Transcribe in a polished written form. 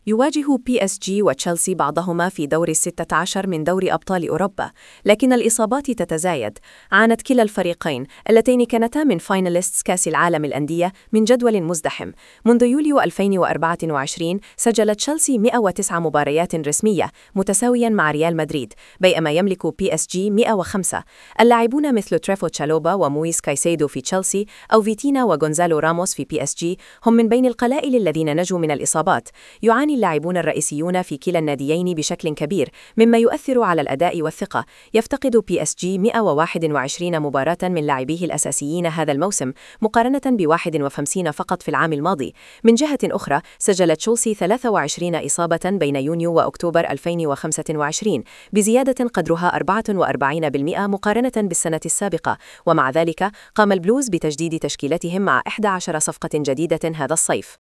يواجه بي اس جي وتشيلسي بعضهما في دور الستة عشر من دوري أبطال أوروبا، لكن الإصابات تتزايد. عانت كلا الفريقين اللتين كانتا من فايناليستس كأس العالم الأندية من جدول مزدحم. منذ يوليو 2024 سجل تشيلسي 109 مباريات رسمية متساويا مع ريال مدريد، بينما يملك بي اس جي 105. اللاعبون مثل تريفو تشالوبا ومويس كايسيدو في تشيلسي أو فيتينا وغونزالو راموس في بي اس جي هم من بين القلائل الذين نجوا من الإصابات. يعاني اللاعبون الرئيسيون في كلا الناديين بشكل كبير، مما يؤثر على الأداء والثقة. يفتقد بي اس جي 121 مباراة من لاعبيه الأساسيين هذا الموسم، مقارنة ب51 فقط في العام الماضي. من جهة أخرى، سجلت تشيلسي 23 إصابة بين يونيو وأكتوبر 2025، بزيادة قدرها 44% مقارنة بالسنة السابقة. ومع ذلك، قام البلوز بتجديد تشكيلتهم مع 11 صفقة جديدة هذا الصيف.